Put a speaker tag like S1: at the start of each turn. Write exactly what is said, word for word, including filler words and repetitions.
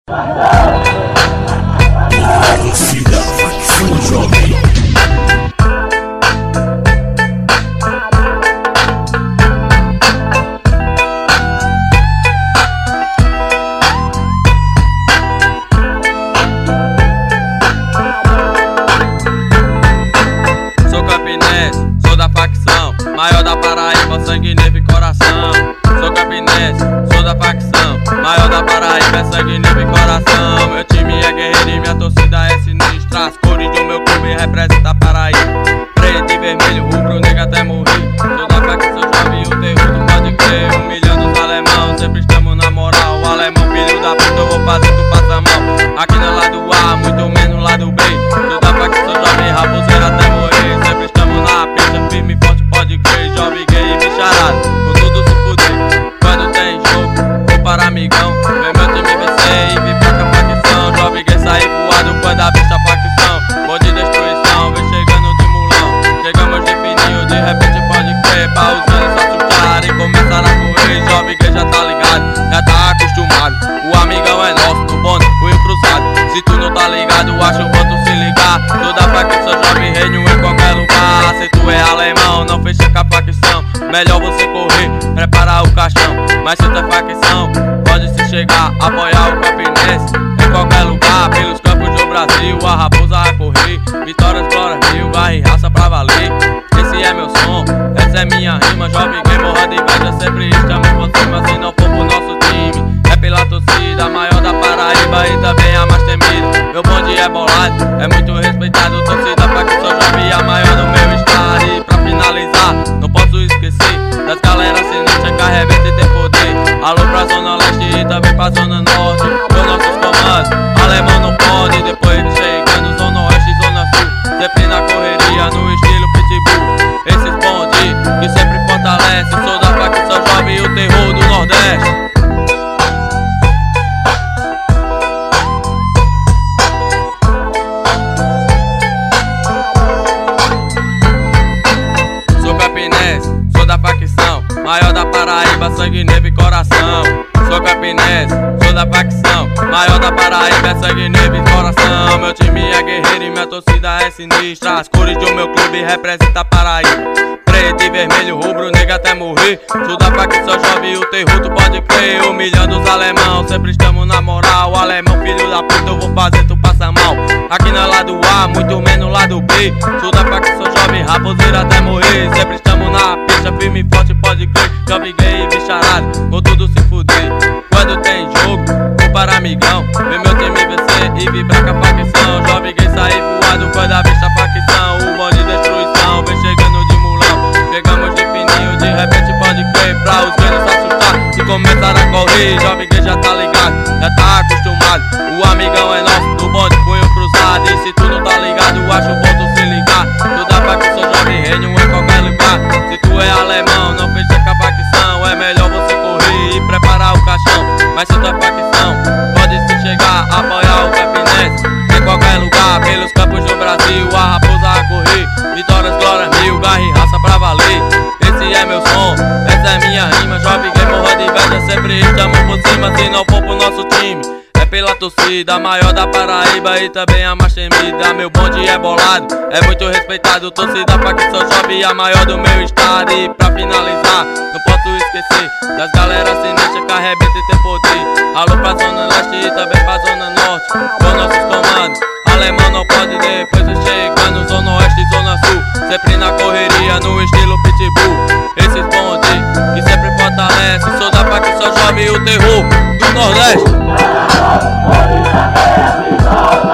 S1: Torcida Facção Jovem.
S2: Sou campinense, sou da facção, maior da Paraíba, sangue, neve e coração. Sou campinense, sou da facção, maior da Paraíba, sangue, neve e coração. Meu time é guerreiro e minha torcida é sinistra. As cores do meu clube representam a Paraíba. Preto e vermelho, rubro, negro até morrer. Sou da facção jovem e o terror tu pode crer. Humilhando os alemão, sempre estamos na moral. O alemão filho da puta, eu vou fazer tu passa mal. Aqui no lado A, muito menos no lado B. Sou da facção jovem, raposeira até morrer. Sempre estamos na pista, firme e forte, pode crer. Jovem, gay e bicharado, com tudo se fuder. Quando tem jogo, vou para amigão. Vem meu time vencer e vir pra cá facção. Jovem, gay sair voado quando a bicha facção. Vou de destruição, vem chegando de mulão. Chegamos de fininho, de repente pode crer. Pra os velhos só chutar e começar a correr. Jovem, gay já tá ligado, já tá acostumado. O amigão é nosso, do bonde, punho cruzado. Se tu não tá ligado, acho bom tu se ligar. Toda facção jovem, reino em qualquer lugar. Se tu é alemão, não fecha com a facção. Melhor você correr, preparar o caixão. Mas se tu é facção, pode se chegar, apoiar o campinense em qualquer lugar. Pelos campos do Brasil, a raposa vai correr. Vitórias, glórias, mil, garra e raça pra valer. Esse é meu som, essa é minha rima. Jovem, gay, morra de inveja, sempre estamos por cima. Se não for pro nosso time, é pela torcida, maior da Paraíba e também a mais temida. Meu bonde é bolado, é muito respeitado. Torcida facção jovem, a maior do meu estado. E pra finalizar, não posso esquecer das galera sinistras que arrebenta e tem poder. Alô pra zona leste e também pra zona norte. Com nossos comandos, alemão não pode. Depois de chegando zona oeste e zona sul, sempre na correria, no estilo pitbull. Esses bonde que sempre fortalece. Sou da facção jovem e o terror do Nordeste. Sou da facção, maior da Paraíba, sangue, neve e coração. Sou campinense, sou da facção, maior da Paraíba, sangue, neve e coração. Meu time é guerreiro e minha torcida é sinistra. As cores do meu clube representam a Paraíba. Preto e vermelho, rubro, negro até morrer. Sou da facção jovem e o terror tu pode crer. Humilhando os alemão, sempre estamos na moral. O alemão filho da puta, eu vou fazer tu passar mal. Aqui no lado A, muito menos no lado B. Sou da facção jovem, raposeira até morrer. Sempre estamos na pista, firme e forte, pode crer. Jovem, gay e bicharado, com tudo se fuder. Quando tem jogo, vou para amigão. Vem meu time vencer e vibrar com a facção. Jovem, gay sair voado quando a bicha facção. O bonde de destruição, vem chegando de mulão. Chegamos de fininho, de repente pode crer. Pra os velhos se assustar e começar a correr. Jovem, gay já tá ligado, já tá acostumado. O amigão é nosso, do bonde, punho cruzado. E se tu não tá ligado, acho bom tu se ligar. Toda facção jovem, reino em qualquer lugar. Se tu é alemão, não fecha com a facção. É melhor você correr e preparar o caixão. Mas se tu é facção, pode se chegar, apoiar o campinense em qualquer lugar. Pelos campos do Brasil, a raposa a correr. Vitórias, glórias, mil, garra e raça pra valer. Esse é meu som, essa é minha rima. Jovem, gay, morra de inveja, sempre estamos por cima. Se não for pro nosso time, é pela torcida, maior da Paraíba e também a mais temida. Meu bonde é bolado, é muito respeitado. Torcida facção jovem, a maior do meu estado. E pra finalizar, não posso esquecer das galera sinistras que arrebenta e tem poder. Alô pra zona leste e também pra zona norte, com nossos comandos, alemão não pode. Depois de chegando zona oeste e zona sul, sempre na correria, no estilo pitbull. Esses bonde que sempre fortalece. Sou da facção jovem e o terror do Nordeste.